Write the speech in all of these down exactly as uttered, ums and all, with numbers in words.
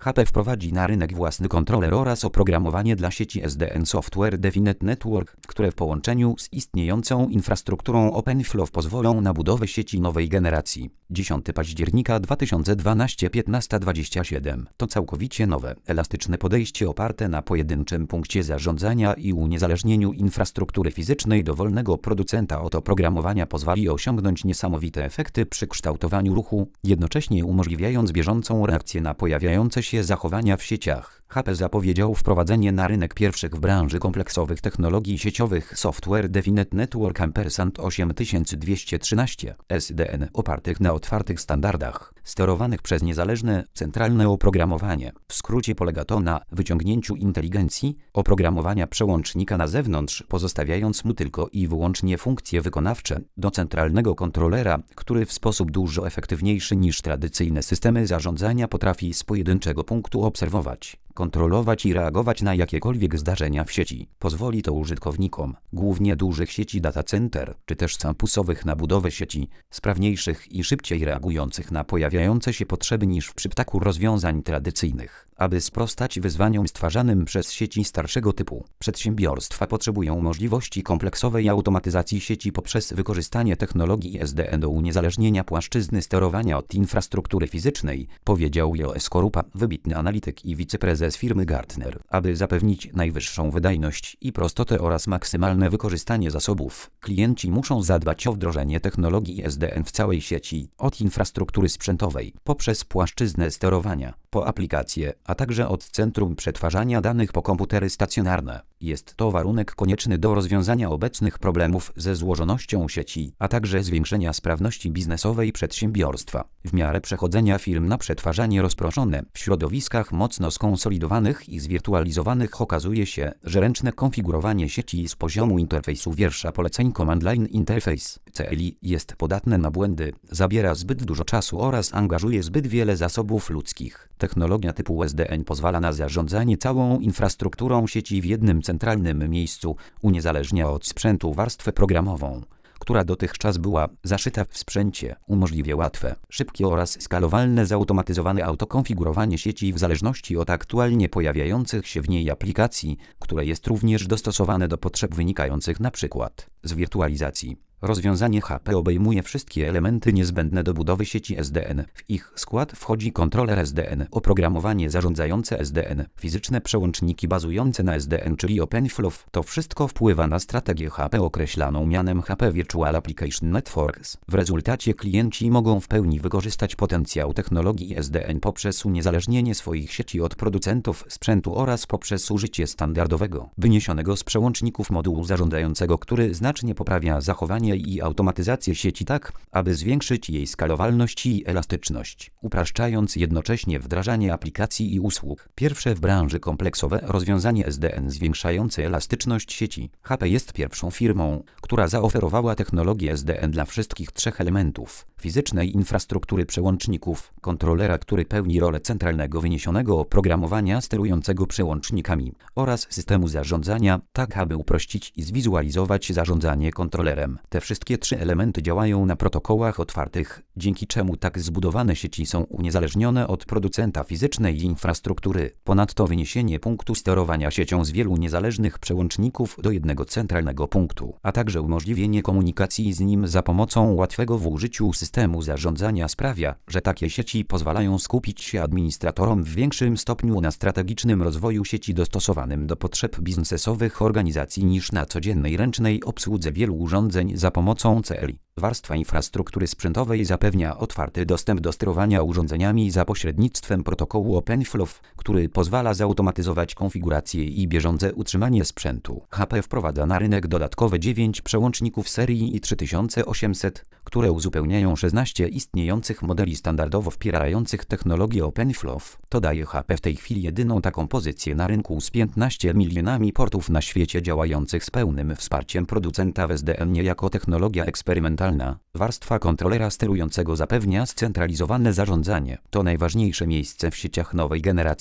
H P wprowadzi na rynek własny kontroler oraz oprogramowanie dla sieci S D N Software Defined Network, które w połączeniu z istniejącą infrastrukturą OpenFlow pozwolą na budowę sieci nowej generacji. dziesiątego października dwa tysiące dwunastego piętnaście dwadzieścia siedem. To całkowicie nowe, elastyczne podejście oparte na pojedynczym punkcie zarządzania i uniezależnieniu infrastruktury fizycznej dowolnego producenta od oprogramowania pozwoli osiągnąć niesamowite efekty przy kształtowaniu ruchu, jednocześnie umożliwiając bieżącą reakcję na pojawiające się zachowania w sieciach. H P zapowiedział wprowadzenie na rynek pierwszych w branży kompleksowych technologii sieciowych Software Defined Network ampersand osiem tysięcy dwieście trzynaście S D N opartych na otwartych standardach, sterowanych przez niezależne, centralne oprogramowanie. W skrócie polega to na wyciągnięciu inteligencji oprogramowania przełącznika na zewnątrz, pozostawiając mu tylko i wyłącznie funkcje wykonawcze, do centralnego kontrolera, który w sposób dużo efektywniejszy niż tradycyjne systemy zarządzania potrafi z pojedynczego punktu obserwować, kontrolować i reagować na jakiekolwiek zdarzenia w sieci. Pozwoli to użytkownikom, głównie dużych sieci data center, czy też campusowych, na budowę sieci sprawniejszych i szybciej reagujących na pojawiające się potrzeby niż w przypadku rozwiązań tradycyjnych. Aby sprostać wyzwaniom stwarzanym przez sieci starszego typu, przedsiębiorstwa potrzebują możliwości kompleksowej automatyzacji sieci poprzez wykorzystanie technologii S D N do uniezależnienia płaszczyzny sterowania od infrastruktury fizycznej, powiedział Joe Skorupa, wybitny analityk i wiceprezes firmy Gartner. Aby zapewnić najwyższą wydajność i prostotę oraz maksymalne wykorzystanie zasobów, klienci muszą zadbać o wdrożenie technologii S D N w całej sieci, od infrastruktury sprzętowej, poprzez płaszczyznę sterowania, po aplikacje, a także od centrum przetwarzania danych po komputery stacjonarne. Jest to warunek konieczny do rozwiązania obecnych problemów ze złożonością sieci, a także zwiększenia sprawności biznesowej przedsiębiorstwa. W miarę przechodzenia firm na przetwarzanie rozproszone w środowiskach mocno skonsolidowanych i zwirtualizowanych okazuje się, że ręczne konfigurowanie sieci z poziomu interfejsu wiersza poleceń Command Line Interface C L I jest podatne na błędy, zabiera zbyt dużo czasu oraz angażuje zbyt wiele zasobów ludzkich. Technologia typu S D N pozwala na zarządzanie całą infrastrukturą sieci w jednym centralnym miejscu, uniezależnia od sprzętu warstwę programową, która dotychczas była zaszyta w sprzęcie, umożliwia łatwe, szybkie oraz skalowalne zautomatyzowane autokonfigurowanie sieci w zależności od aktualnie pojawiających się w niej aplikacji, które jest również dostosowane do potrzeb wynikających np. z wirtualizacji. Rozwiązanie H P obejmuje wszystkie elementy niezbędne do budowy sieci S D N. W ich skład wchodzi kontroler S D N, oprogramowanie zarządzające S D N, fizyczne przełączniki bazujące na S D N, czyli OpenFlow. To wszystko wpływa na strategię H P określaną mianem H P Virtual Application Networks. W rezultacie klienci mogą w pełni wykorzystać potencjał technologii S D N poprzez uniezależnienie swoich sieci od producentów sprzętu oraz poprzez użycie standardowego, wyniesionego z przełączników modułu zarządzającego, który znacznie poprawia zachowanie i automatyzację sieci tak, aby zwiększyć jej skalowalność i elastyczność, upraszczając jednocześnie wdrażanie aplikacji i usług. Pierwsze w branży kompleksowe rozwiązanie S D N zwiększające elastyczność sieci. H P jest pierwszą firmą, która zaoferowała technologię S D N dla wszystkich trzech elementów: fizycznej infrastruktury przełączników, kontrolera, który pełni rolę centralnego wyniesionego oprogramowania sterującego przełącznikami, oraz systemu zarządzania, tak aby uprościć i zwizualizować zarządzanie kontrolerem. Te wszystkie trzy elementy działają na protokołach otwartych, dzięki czemu tak zbudowane sieci są uniezależnione od producenta fizycznej infrastruktury. Ponadto wyniesienie punktu sterowania siecią z wielu niezależnych przełączników do jednego centralnego punktu, a także umożliwienie komunikacji z nim za pomocą łatwego w użyciu systemu zarządzania sprawia, że takie sieci pozwalają skupić się administratorom w większym stopniu na strategicznym rozwoju sieci dostosowanym do potrzeb biznesowych organizacji niż na codziennej ręcznej obsłudze wielu urządzeń za pomocą C L I. Warstwa infrastruktury sprzętowej zapewnia otwarty dostęp do sterowania urządzeniami za pośrednictwem protokołu OpenFlow, który pozwala zautomatyzować konfigurację i bieżące utrzymanie sprzętu. H P wprowadza na rynek dodatkowe dziewięć przełączników serii i trzy tysiące osiemset, które uzupełniają szesnaście istniejących modeli standardowo wspierających technologię OpenFlow. To daje H P w tej chwili jedyną taką pozycję na rynku z piętnastoma milionami portów na świecie działających z pełnym wsparciem producenta w S D N jako technologia eksperymentalna. Warstwa kontrolera sterującego zapewnia scentralizowane zarządzanie. To najważniejsze miejsce w sieciach nowej generacji.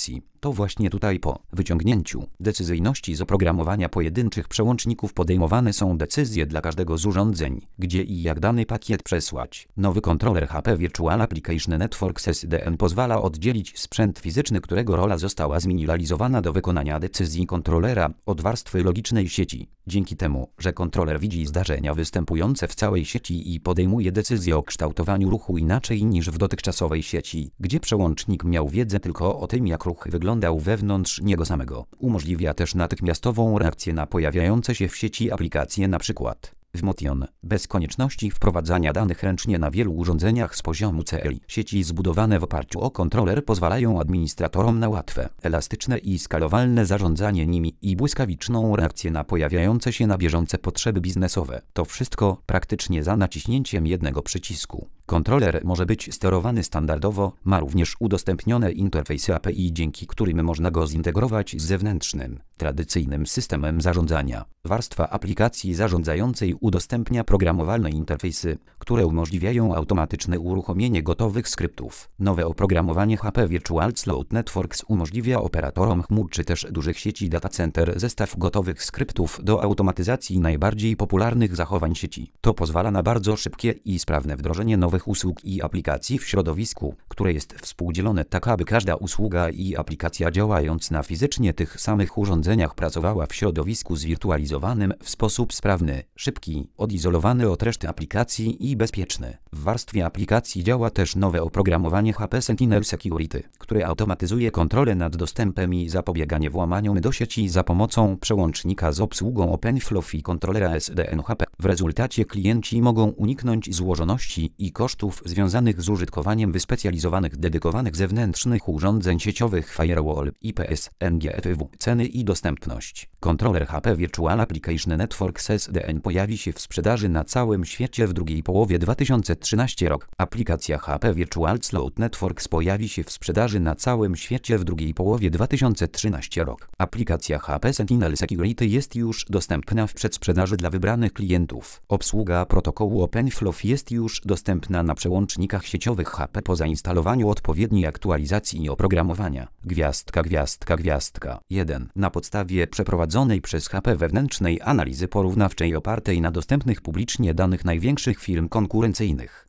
To właśnie tutaj po wyciągnięciu decyzyjności z oprogramowania pojedynczych przełączników podejmowane są decyzje dla każdego z urządzeń, gdzie i jak dany pakiet przesłać. Nowy kontroler H P Virtual Application Network S D N pozwala oddzielić sprzęt fizyczny, którego rola została zminimalizowana do wykonania decyzji kontrolera, od warstwy logicznej sieci. Dzięki temu, że kontroler widzi zdarzenia występujące w całej sieci i podejmuje decyzję o kształtowaniu ruchu inaczej niż w dotychczasowej sieci, gdzie przełącznik miał wiedzę tylko o tym, jak ruch wyglądał wewnątrz niego samego. Umożliwia też natychmiastową reakcję na pojawiające się w sieci aplikacje, np. w Motion, bez konieczności wprowadzania danych ręcznie na wielu urządzeniach z poziomu C L I. Sieci zbudowane w oparciu o kontroler pozwalają administratorom na łatwe, elastyczne i skalowalne zarządzanie nimi i błyskawiczną reakcję na pojawiające się na bieżące potrzeby biznesowe. To wszystko praktycznie za naciśnięciem jednego przycisku. Kontroler może być sterowany standardowo, ma również udostępnione interfejsy A P I, dzięki którym można go zintegrować z zewnętrznym, tradycyjnym systemem zarządzania. Warstwa aplikacji zarządzającej udostępnia programowalne interfejsy, które umożliwiają automatyczne uruchomienie gotowych skryptów. Nowe oprogramowanie H P Virtual Cloud Networks umożliwia operatorom chmur czy też dużych sieci data center zestaw gotowych skryptów do automatyzacji najbardziej popularnych zachowań sieci. To pozwala na bardzo szybkie i sprawne wdrożenie nowych usług i aplikacji w środowisku, które jest współdzielone tak, aby każda usługa i aplikacja działając na fizycznie tych samych urządzeniach pracowała w środowisku zwirtualizowanym w sposób sprawny, szybki, odizolowany od reszty aplikacji i bezpieczny. W warstwie aplikacji działa też nowe oprogramowanie H P Sentinel Security, które automatyzuje kontrolę nad dostępem i zapobieganie włamaniom do sieci za pomocą przełącznika z obsługą OpenFlow i kontrolera S D N H P. W rezultacie klienci mogą uniknąć złożoności i kosztów związanych z użytkowaniem wyspecjalizowanych dedykowanych zewnętrznych urządzeń sieciowych Firewall, I P S, N G F W. Ceny i dostępność. Kontroler H P Virtual Application Network S D N pojawi się w sprzedaży na całym świecie w drugiej połowie dwa tysiące trzynastego roku. Aplikacja H P Virtual Cloud Networks pojawi się w sprzedaży na całym świecie w drugiej połowie dwa tysiące trzynastego roku. Aplikacja H P Sentinel Security jest już dostępna w przedsprzedaży dla wybranych klientów. Obsługa protokołu OpenFlow jest już dostępna na przełącznikach sieciowych H P po zainstalowaniu odpowiedniej aktualizacji i oprogramowania. Gwiazdka, gwiazdka, gwiazdka. jeden. Na podstawie przeprowadzonej przez H P wewnętrznej analizy porównawczej opartej na dostępnych publicznie danych największych firm konkurencyjnych,